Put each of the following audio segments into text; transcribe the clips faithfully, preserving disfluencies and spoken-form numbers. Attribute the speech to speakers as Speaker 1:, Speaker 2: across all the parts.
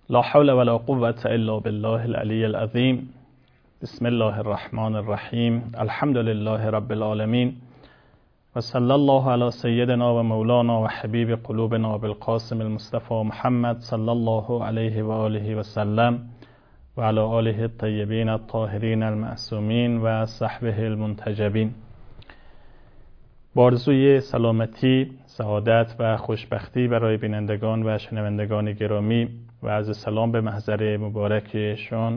Speaker 1: لا حول ولا قوة الا بالله العلی العظیم. بسم الله الرحمن الرحیم. الحمد لله رب العالمین و صلی الله علی سیدنا و مولانا و حبیب قلوبنا بالقاسم المصطفى محمد صلی الله علیه و آله و سلم و علی آله الطیبین الطاهرین المعصومین و صحبه المنتجبین. با آرزوی سلامتی، سعادت و خوشبختی برای بینندگان و شنوندگان گرامی و عرض سلام به محضر مبارکشان،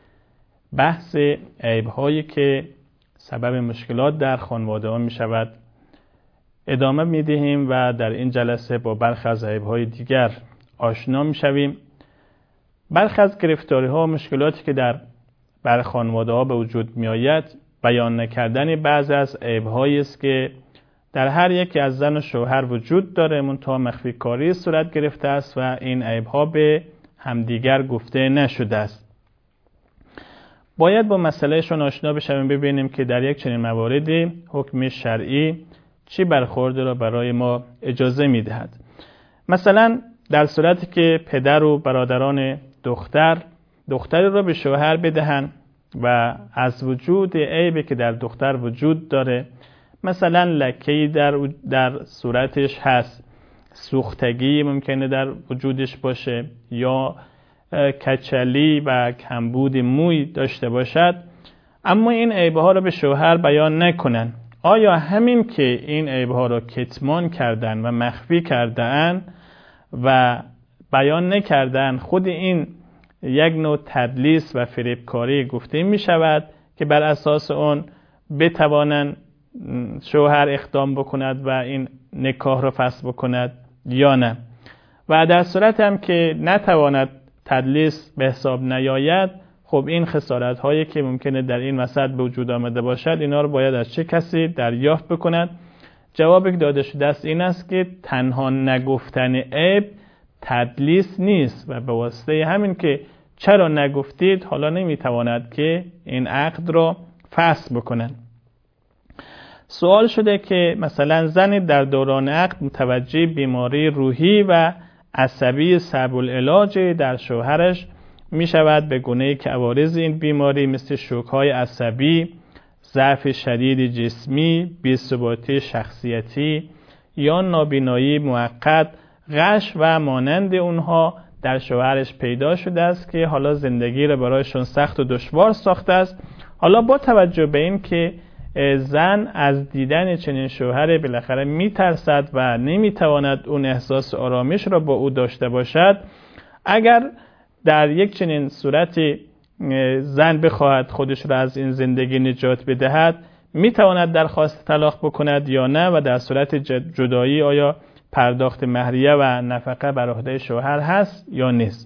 Speaker 1: بحث عیب‌هایی که سبب مشکلات در خانواده‌ها می شود ادامه می دهیم و در این جلسه با برخی از عیب‌های دیگر آشنا می شویم. برخی از گرفتاری‌ها و مشکلاتی که در بر خانواده‌ها به وجود می آید بیان نکردن بعضی از عیب‌هایی است که در هر یکی از زن و شوهر وجود داره، منتها مخفی کاری صورت گرفته است و این عیب‌ها به همدیگر گفته نشده است. باید با مسئلهشون آشنا بشویم، ببینیم که در یک چنین مواردی حکم شرعی چی برخورد را برای ما اجازه می‌دهد. مثلا در صورتی که پدر و برادران دختر دختری را به شوهر بدهند و از وجود عیبی که در دختر وجود داره، مثلا لکه‌ای در در صورتش هست، سوختگی ممکنه در وجودش باشه یا کچلی و کمبود موی داشته باشد، اما این عیب‌ها را به شوهر بیان نکنن. آیا همین که این عیب‌ها را کتمان کردن و مخفی کردن و بیان نکردن، خود این یک نوع تدلیس و فریبکاری گفته می شود که بر اساس اون بتوانند شوهر اقدام بکند و این نکاح را فسخ بکند یا نه؟ و در صورت هم که نتواند تدلیس به حساب نیاید، خب این خسارت هایی که ممکنه در این وسط به وجود آمده باشد، اینا رو باید از چه کسی دریافت بکند؟ جوابی که داده شده است این است که تنها نگفتن عیب تدلیس نیست و به واسطه همین که چرا نگفتید حالا نمیتواند که این عقد را فسخ بکند. سوال شده که مثلا زنی در دوران عقد متوجه بیماری روحی و عصبی صعب العلاج در شوهرش می شود، به گونه‌ای که عوارض این بیماری مثل شوک‌های عصبی، ضعف شدید جسمی، بی‌ثباتی شخصیتی یا نابینایی موقت، غش و مانند اونها در شوهرش پیدا شده است که حالا زندگی را برایشون سخت و دشوار ساخته است. حالا با توجه به این که زن از دیدن چنین شوهر بالاخره میترسد و نمیتواند اون احساس آرامش را با او داشته باشد، اگر در یک چنین صورتی زن بخواهد خودش را از این زندگی نجات بدهد، میتواند درخواست طلاق بکند یا نه و در صورت جدایی آیا پرداخت مهریه و نفقه بر عهده شوهر هست یا نیست؟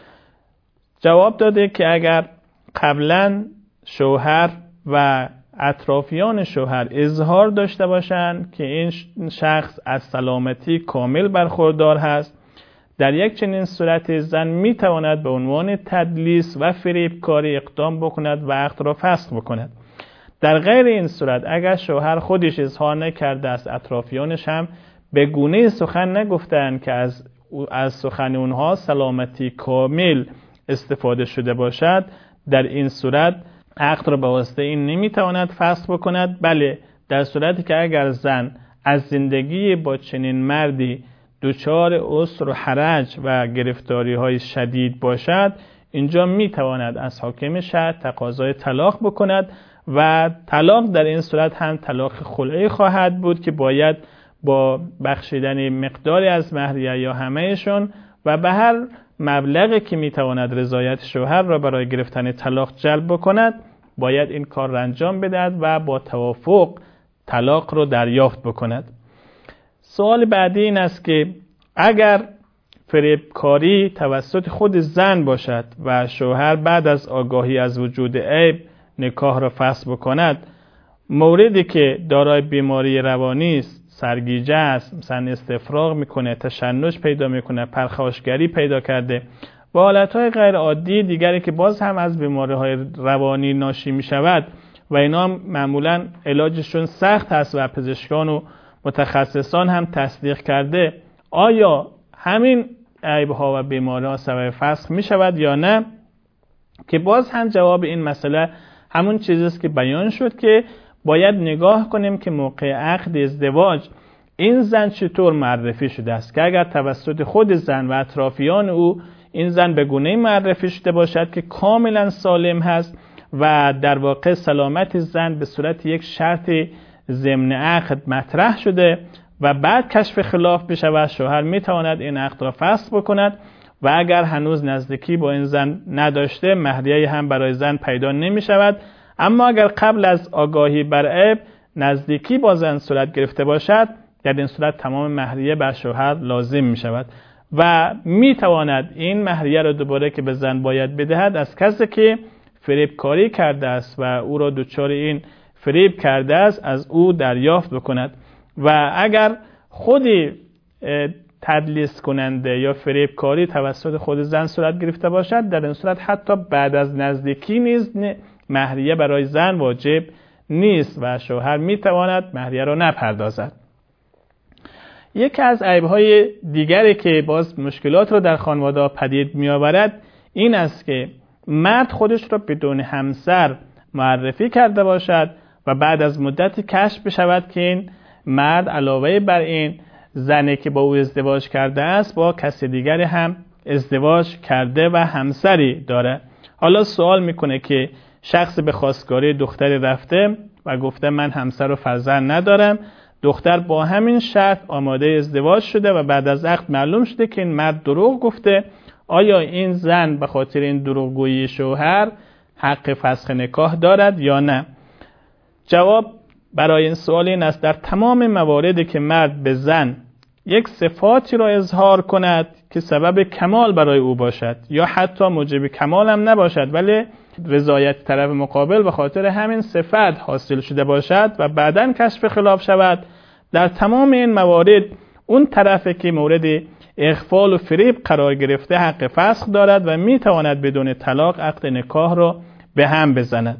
Speaker 1: جواب داده که اگر قبلا شوهر و اطرافیان شوهر اظهار داشته باشند که این شخص از سلامتی کامل برخوردار هست، در یک چنین صورت زن میتواند به عنوان تدلیس و فریبکاری اقدام بکند و عقد را فسخ بکند. در غیر این صورت اگر شوهر خودش اظهار نکرده است، اطرافیانش هم به گونه سخن نگفتند که از از سخن اونها سلامتی کامل استفاده شده باشد، در این صورت عقد را به واسطه این نمیتواند فسخ بکند. بله، در صورتی که اگر زن از زندگی با چنین مردی دچار عسر و حرج و گرفتاری های شدید باشد، اینجا میتواند از حاکم شهر تقاضای طلاق بکند و طلاق در این صورت هم طلاق خلعی خواهد بود که باید با بخشیدن مقداری از مهریه یا همهشون و به هر مبلغی که میتواند رضایت شوهر را برای گرفتن طلاق جلب بکند، باید این کار را انجام بدهد و با توافق طلاق را دریافت بکند. سوال بعدی این است که اگر فریبکاری توسط خود زن باشد و شوهر بعد از آگاهی از وجود عیب نکاح را فسخ بکند، موردی که دارای بیماری روانی است، سرگیجه است، مثلا استفراغ میکنه، تشنج پیدا میکنه، پرخاشگری پیدا کرده و حالتهای غیر عادی دیگری که باز هم از بیماری‌های روانی ناشی میشود و اینا هم معمولا علاجشون سخت هست و پزشکان و متخصصان هم تصدیق کرده، آیا همین عیب‌ها و بیماری‌ها سبب فسخ می‌شود یا نه، که باز هم جواب این مسئله همون چیزی است که بیان شد که باید نگاه کنیم که موقع عقد ازدواج این زن چطور معرفی شده است، که اگر توسط خود زن و اطرافیان او این زن به گونه‌ای معرفی شده باشد که کاملا سالم هست و در واقع سلامت زن به صورت یک شرط ضمن عقد مطرح شده و بعد کشف خلاف بشود، شوهر میتواند این عقد را فسخ بکند و اگر هنوز نزدیکی با این زن نداشته مهریه هم برای زن پیدا نمی شود. اما اگر قبل از آگاهی بر عیب نزدیکی با زن صورت گرفته باشد، در این صورت تمام مهریه بر شوهر لازم می شود و می تواند این مهریه را دوباره که به زن باید بدهد از کسی که فریب کاری کرده است و او را دچار این فریب کرده است از او دریافت بکند. و اگر خودی تدلیس کننده یا فریب کاری توسط خود زن صورت گرفته باشد، در این صورت حتی بعد از نزدیکی نیز مهریه برای زن واجب نیست و شوهر می تواند مهریه را نپردازد. یکی از عیب‌های دیگری که باز مشکلات را در خانواده پدید می آورد این است که مرد خودش را بدون همسر معرفی کرده باشد و بعد از مدتی کشف بشود که این مرد علاوه بر این زنی که با او ازدواج کرده است با کسی دیگری هم ازدواج کرده و همسری داره. حالا سوال میکنه که شخص به خواستگاری دختری رفته و گفته من همسر و فرزند ندارم، دختر با همین شرط آماده ازدواج شده و بعد از عقد معلوم شده که این مرد دروغ گفته، آیا این زن به خاطر این دروغگویی شوهر حق فسخ نکاح دارد یا نه؟ جواب برای این سوال این است در تمام مواردی که مرد به زن یک صفاتی را اظهار کند که سبب کمال برای او باشد یا حتی موجب کمال هم نباشد ولی رضایت طرف مقابل به خاطر همین صفت حاصل شده باشد و بعداً کشف خلاف شود، در تمام این موارد اون طرفی که مورد اغفال و فریب قرار گرفته حق فسخ دارد و میتواند بدون طلاق عقد نکاح را به هم بزند.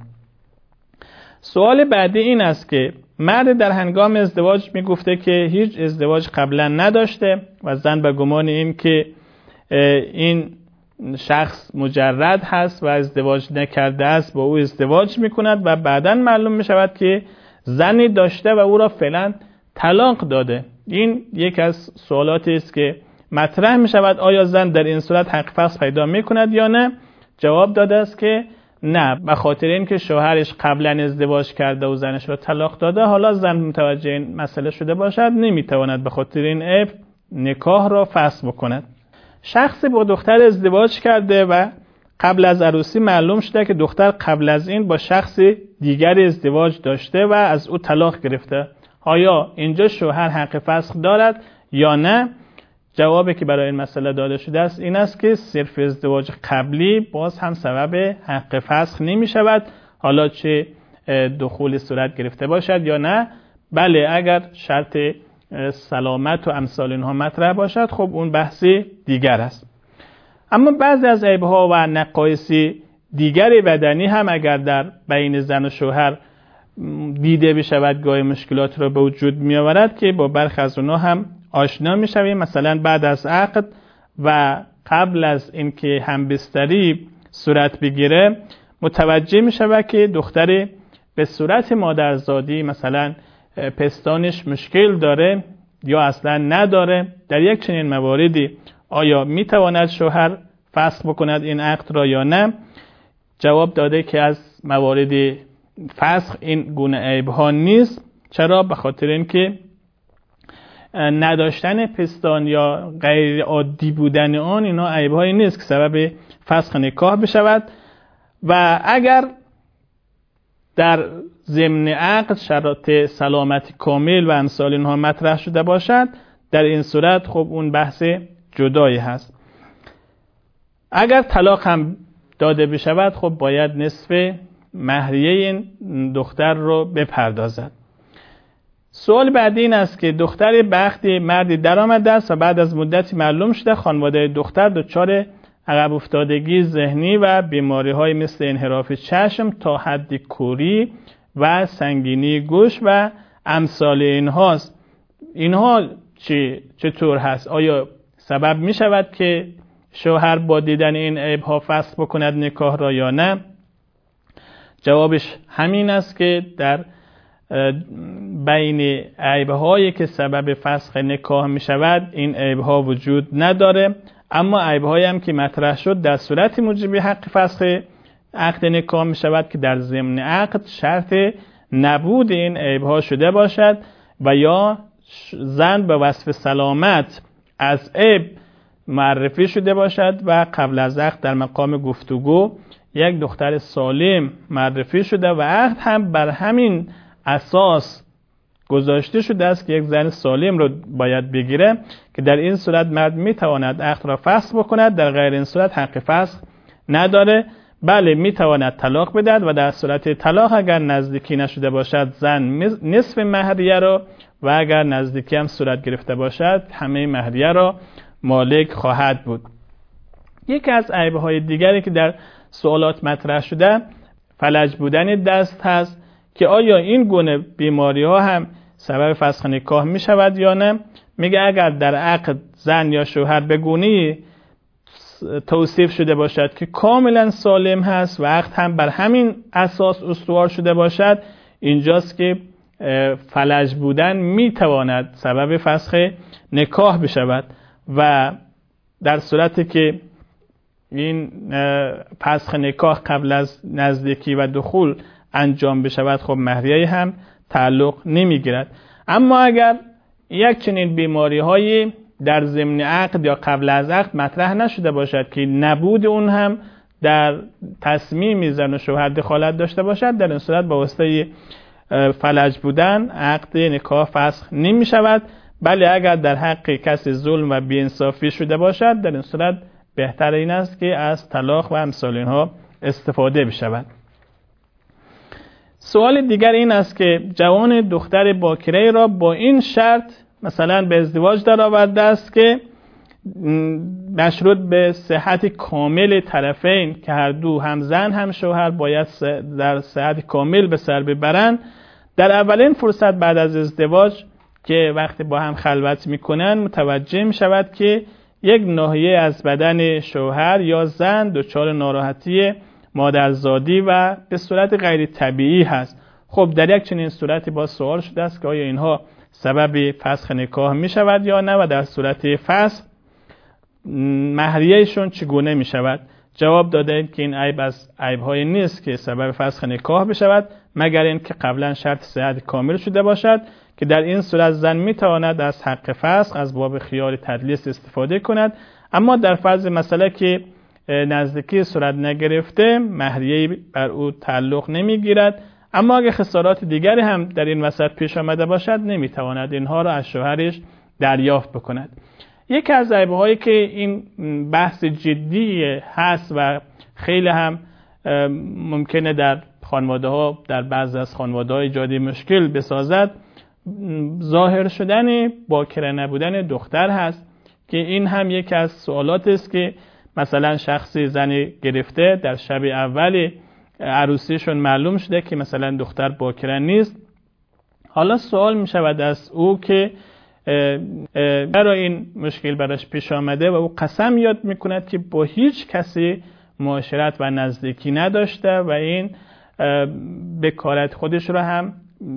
Speaker 1: سوال بعدی این است که مرد در هنگام ازدواج میگفته که هیچ ازدواج قبلا نداشته و زن به گمان این که این شخص مجرد هست و ازدواج نکرده است با او ازدواج میکند و بعداً معلوم میشود که زنی داشته و او را فعلا طلاق داده. این یک از سوالاتی است که مطرح میشود آیا زن در این صورت حق فسخ پیدا میکند یا نه؟ جواب داده است که نه، به خاطر اینکه شوهرش قبلا ازدواج کرده و زنش را طلاق داده، حالا زن متوجه این مسئله شده باشد نمیتواند به خاطر این عیب نکاح را فسخ بکند. شخصی با دختر ازدواج کرده و قبل از عروسی معلوم شده که دختر قبل از این با شخص دیگر ازدواج داشته و از او طلاق گرفته، آیا اینجا شوهر حق فسخ دارد یا نه؟ جوابی که برای این مسئله داده شده است این است که صرف ازدواج قبلی باز هم سبب حق فسخ نمی شود، حالا چه دخول صورت گرفته باشد یا نه. بله، اگر شرط سلامت و امثال اینها مطرح باشد خب اون بحثی دیگر است. اما بعضی از عیب‌ها و نقایص دیگر بدنی هم اگر در بین زن و شوهر دیده بشود گاهی مشکلات را به وجود می آورد که با برخی از اونها هم آشنا می شویم. مثلا بعد از عقد و قبل از اینکه همبستری صورت بگیره متوجه می شود که دختری به صورت مادرزادی مثلا پستانش مشکل داره یا اصلا نداره. در یک چنین مواردی آیا می تواند شوهر فسخ بکند این عقد را یا نه؟ جواب داده که از موارد فسخ این گونه عیب‌ها نیست. چرا؟ به خاطر اینکه نداشتن پستان یا غیر عادی بودن آن اینا عیب‌هایی نیست که سبب فسخ نکاح بشود و اگر در ضمن عقد شرایط سلامتی کامل و امثال اینها مطرح شده باشد، در این صورت خب اون بحث جدایی هست. اگر طلاق هم داده بشود خب باید نصف مهریه این دختر رو بپردازد. سوال بعدی این است که دختری به عقد مردی در آمده است و بعد از مدتی معلوم شده خانواده دختر دچار عقب افتادگی ذهنی و بیماری‌های مثل انحراف چشم تا حد کوری و سنگینی گوش و امثال اینهاست. اینها چی چطور هست؟ آیا سبب می شود که شوهر با دیدن این عیب‌ها فسخ بکند نکاح را یا نه؟ جوابش همین است که در بین عیب‌هایی که سبب فسخ نکاح می شود این عیب‌ها وجود نداره، اما عیب‌هایی هم که مطرح شد در صورتی موجب حق فسخ عقد نکاح می شود که در ضمن عقد شرط نبود این عیب‌ها شده باشد و یا زن به وصف سلامت از عیب معرفی شده باشد و قبل از عقد در مقام گفتگو یک دختر سالم معرفی شده و عقد هم بر همین اساس گذاشته شده است که یک زن سالم رو باید بگیره که در این صورت مرد میتواند عقد را فسخ بکند، در غیر این صورت حق فسخ نداره. بله میتواند طلاق بدهد و در صورت طلاق اگر نزدیکی نشده باشد زن نصف مهریه را و اگر نزدیکی هم صورت گرفته باشد همه مهریه را مالک خواهد بود. یکی از عیب‌های دیگری که در سوالات مطرح شده فلج بودن دست هست که آیا این گونه بیماری ها هم سبب فسخ نکاح می شود یا نه؟ میگه اگر در عقد زن یا شوهر به گونه‌ای توصیف شده باشد که کاملا سالم هست و عقد هم بر همین اساس استوار شده باشد، اینجاست که فلج بودن می تواند سبب فسخ نکاح بشود و در صورتی که این فسخ نکاح قبل از نزدیکی و دخول انجام بشود خب مهریه هم تعلق نمیگیرد. اما اگر یک چنین بیماری هایی در ضمن عقد یا قبل از عقد مطرح نشده باشد که نبود اون هم در تصمیم زن و شوهر دخالت داشته باشد، در این صورت با واسطه فلج بودن عقد نکاح فسخ نمی شود. بله اگر در حق کسی ظلم و بی‌انصافی شده باشد در این صورت بهتر این است که از طلاق و امثال اینها استفاده بشود. سوال دیگر این است که جوان دختر باکره را با این شرط مثلا به ازدواج در آورده است که مشروط به صحت کامل طرفین که هر دو هم زن هم شوهر باید در صحت کامل به سر ببرند، در اولین فرصت بعد از ازدواج که وقتی با هم خلوت میکنن متوجه می شود که یک ناحیه از بدن شوهر یا زن دچار ناراحتی مادرزادی و به صورت غیر طبیعی هست. خب در یک چنین صورتی با سوال شده است که آیا اینها سبب فسخ نکاح می شود یا نه و در صورت فسخ مهریهشون چگونه می شود؟ جواب داده ایم که این عیب از عیب‌های نیست که سبب فسخ نکاح بشود مگر اینکه قبلا شرط صحت کامل شده باشد که در این صورت زن می تواند از حق فسخ از باب خیار تدلیس استفاده کند. اما در فرض مسئله که نزدیکی صورت نگرفته مهریه بر او تعلق نمی گیرد، اما اگه خسارات دیگری هم در این وسط پیش آمده باشد نمی تواند اینها را از شوهرش دریافت بکند. یکی از عیب‌هایی که این بحث جدی هست و خیلی هم ممکنه در خانواده‌ها در بعضی از خانواده‌ها ایجاد مشکل بسازد ظاهر شدن باکره نبودن دختر هست که این هم یکی از سوالات است که مثلا شخصی زنی گرفته در شب اول عروسیشون معلوم شده که مثلا دختر باکره نیست. حالا سوال می شود از او که برای این مشکل براش پیش آمده و او قسم یاد می کند که با هیچ کسی معاشرت و نزدیکی نداشته و این بکارت خودش رو هم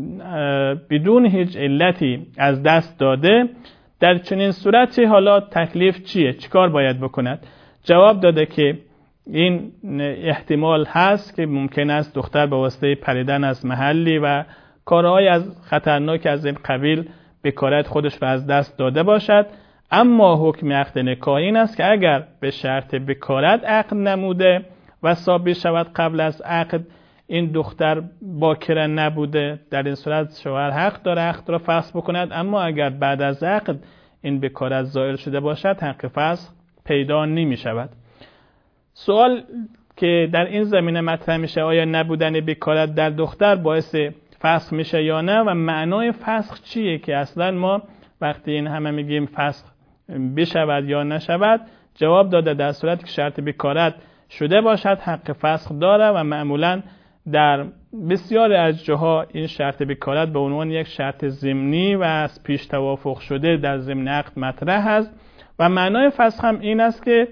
Speaker 1: بدون هیچ علتی از دست داده. در چنین صورتی حالا تکلیف چیه؟ چیکار باید بکند؟ جواب داده که این احتمال هست که ممکن است دختر به واسطه پریدن از محلی و کارهای از خطرناک از این قبیل بکارت خودش را از دست داده باشد. اما حکم عقد نکاح این است که اگر به شرط بکارت عقد نموده و ثابت شود قبل از عقد این دختر باکره نبوده، در این صورت شوهر حق داره عقد را فسخ بکند. اما اگر بعد از عقد این بکارت زائل شده باشد حق فسخ پیدا نمی شود. سوال که در این زمینه مطرح میشه آیا نبودن بکارت در دختر باعث فسخ میشه یا نه و معنای فسخ چیه که اصلا ما وقتی این همه میگیم فسخ بشود یا نشود، جواب داده در صورتی که شرط بکارت شده باشد حق فسخ داره و معمولا در بسیاری از جاها این شرط بکارت به عنوان یک شرط ضمنی و از پیش توافق شده در ضمن عقد مطرح است و معنای فسخ هم این است که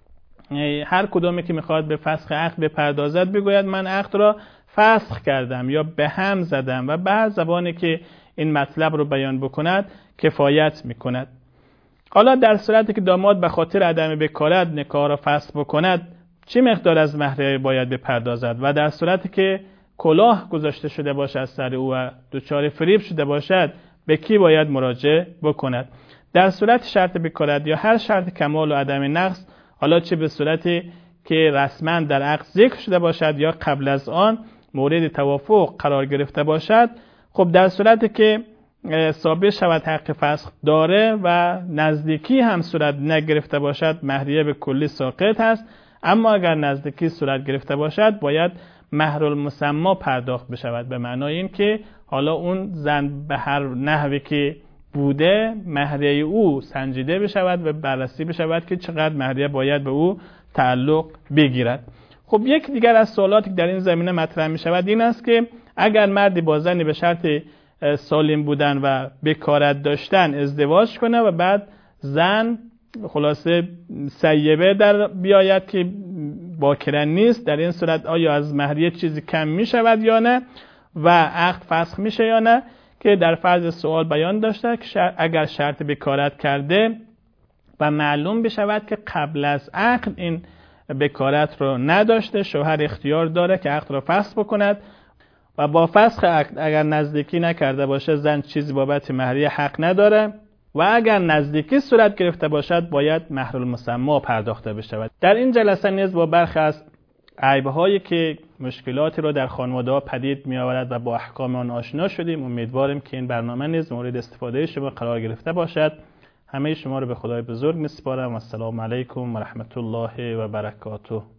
Speaker 1: هر کدومی که میخواد به فسخ عقد بپردازد بگوید من عقد را فسخ کردم یا به هم زدم و به هر زبانی که این مطلب رو بیان بکند کفایت میکند. حالا در صورتی که داماد به خاطر عدم بکارت نکاح را فسخ بکند چه مقدار از مهریه باید بپردازد و در صورتی که کلاه گذاشته شده باشد از سر او و دچار فریب شده باشد به کی باید مراجعه بکند؟ در صورت شرط بکارت یا هر شرط کمال و عدم نقص، حالا چه به صورتی که رسما در عقد ذکر شده باشد یا قبل از آن مورد توافق قرار گرفته باشد، خب در صورتی که ثابت شود حق فسخ داره و نزدیکی هم صورت نگرفته باشد مهریه به کلی ساقط هست. اما اگر نزدیکی صورت گرفته باشد باید مهر المسمی پرداخت بشود، به معنای این که حالا اون زن به هر نحوی که بوده مهریه او سنجیده بشود و بررسی بشود که چقدر مهریه باید به او تعلق بگیرد. خب یک دیگر از سوالاتی که در این زمینه مطرح می شود این است که اگر مردی با زنی به شرط سالم بودن و بکارت داشتن ازدواج کنه و بعد زن خلاصه سیبه در بیاید که باکره نیست، در این صورت آیا از مهریه چیزی کم می شود یا نه و عقد فسخ میشه یا نه؟ که در فرض سوال بیان داشته که شر... اگر شرط بکارت کرده و معلوم بشود که قبل از عقد این بکارت رو نداشته، شوهر اختیار داره که عقد رو فسخ بکند و با فسخ عقد اگر نزدیکی نکرده باشه زن چیزی بابت مهریه حق نداره و اگر نزدیکی صورت گرفته باشد باید مهر المسمی پرداخته بشود. در این جلسه نیز با برخی از عیب‌هایی که مشکلاتی رو در خانواده‌ها پدید می‌آورد و با احکام آن آشنا شدیم. امیدواریم که این برنامه نیز مورد استفاده شما قرار گرفته باشد. همه شما رو به خدای بزرگ می‌سپارم. السلام علیکم و رحمت الله و برکاته.